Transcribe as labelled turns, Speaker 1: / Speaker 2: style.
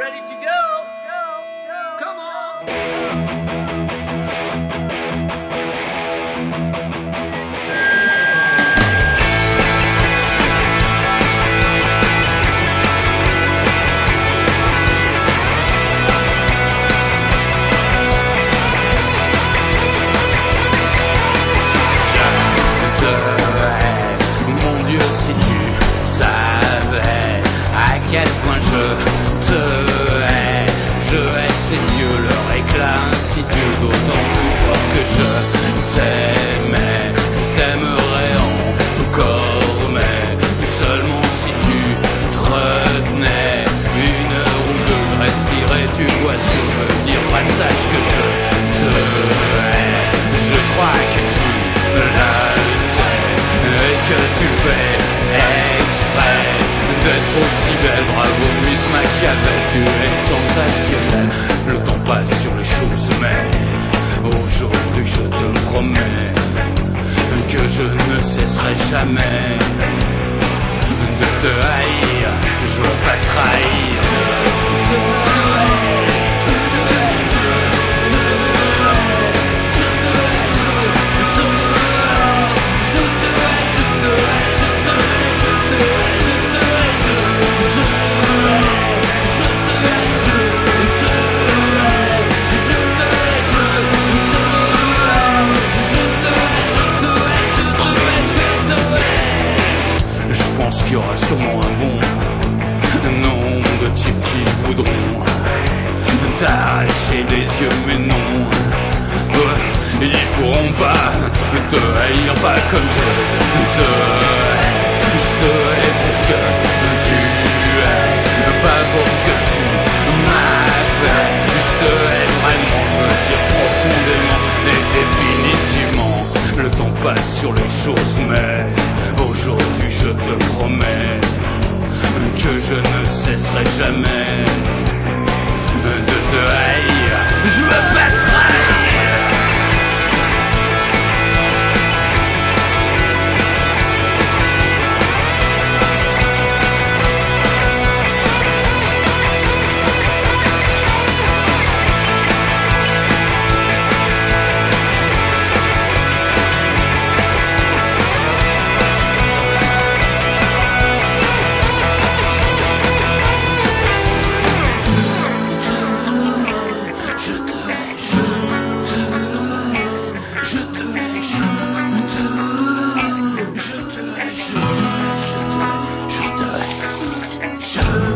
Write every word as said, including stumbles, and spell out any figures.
Speaker 1: Ready to go? Go, go. Come on.
Speaker 2: Mon Dieu, si tu savais à quel point je te hais, je hais ces yeux, leur éclat insidieux, d'autant plus fort que je t'aimais, je t'aimerais encore, mais seulement si tu te retenais une heure ou deux, respirer, tu vois ce que je veux dire, pas sache que je te hais, je crois que tu l'as et que tu fais exprès d'être aussi belle. Bravo, Miss Machiavel, tu es sensationnelle. Le temps passe sur les choses, mais aujourd'hui je te promets que je ne cesserai jamais de te haïr. Je veux pas trahir. Je pense qu'il y aura sûrement un bon nombre de types qui voudront t'arracher des yeux, mais non, ils pourront pas te haïr, pas comme je te hais. Je te hais pour ce que tu es, pas pour ce que tu m'as fait. Je te hais vraiment, je veux dire profondément et définitivement. Le temps passe sur les choses, mais aujourd'hui je te promets que je ne cesserai jamais de te haïr. Je veux pas trahir. Je te hais, je te hais, je te hais, je te hais, je te hais.